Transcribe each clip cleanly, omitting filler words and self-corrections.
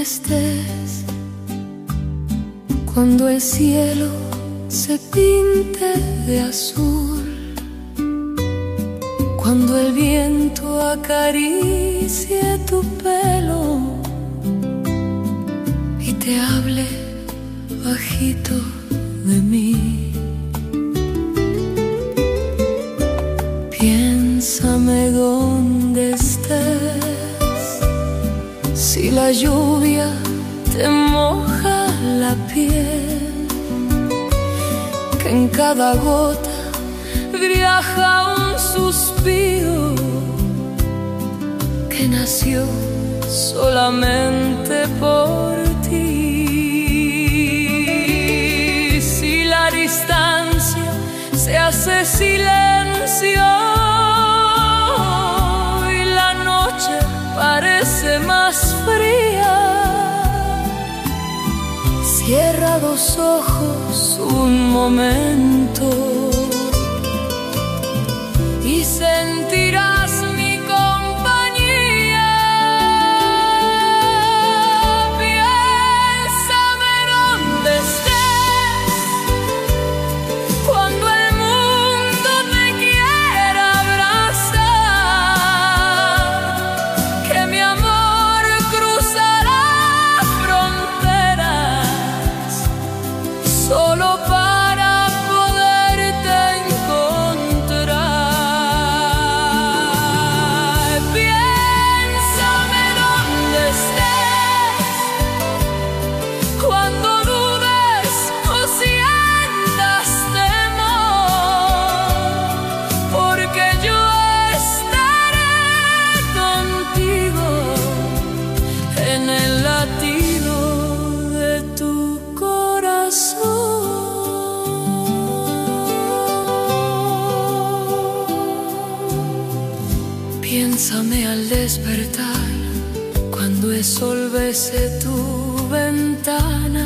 estés, cuando el cielo se pinte de azul, cuando el viento acaricie tu pelo y te hable bajito de mí. Piénsame donde estés, si la lluvia te moja la piel, que en cada gota viaja un suspiro que nació solamente por ti. Si la distancia se hace silencio y la noche parece más fría, cierra los ojos un momento y sentirás mi compañía. Piénsame donde estés, cuando el mundo te quiera abrazar, que mi amor cruzará fronteras solo para poderte encontrar. Piénsame donde estés, cuando dudes o sientas temor, porque yo estaré contigo en el latido de tu corazón. Piénsame al despertar, cuando el sol bese tu ventana,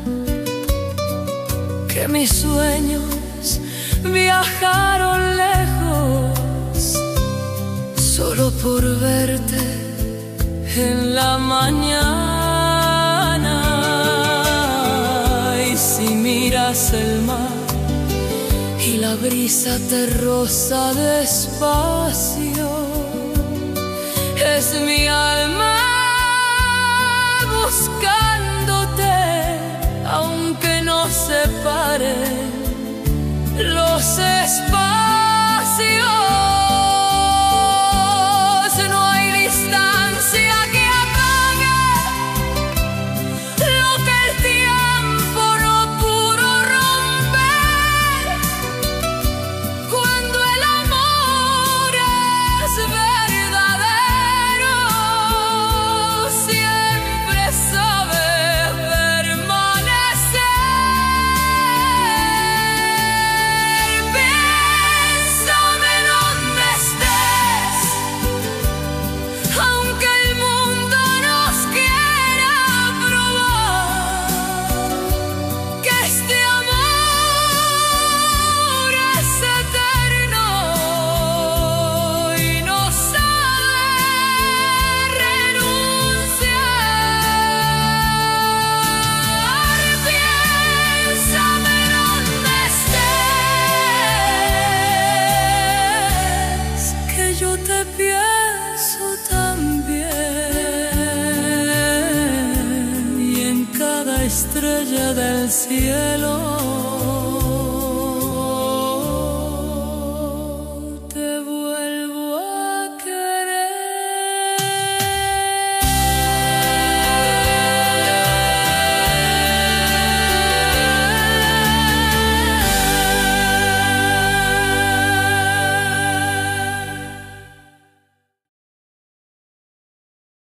que mis sueños viajaron lejos solo por verte en la mañana. Y si miras el mar y la brisa te roza despacio, es mi alma buscándote, aunque nos separen los espacios. No hay distancia que apague lo que el tiempo no pudo romper. Cuando el amor es verdadero, siempre sabe permanecer. Piénsame donde estés, aunque el mundo nos quiera probar, que este amor es eterno y no sabe renunciar. Piénsame donde estés, que yo te pienso también, y en cada estrella del cielo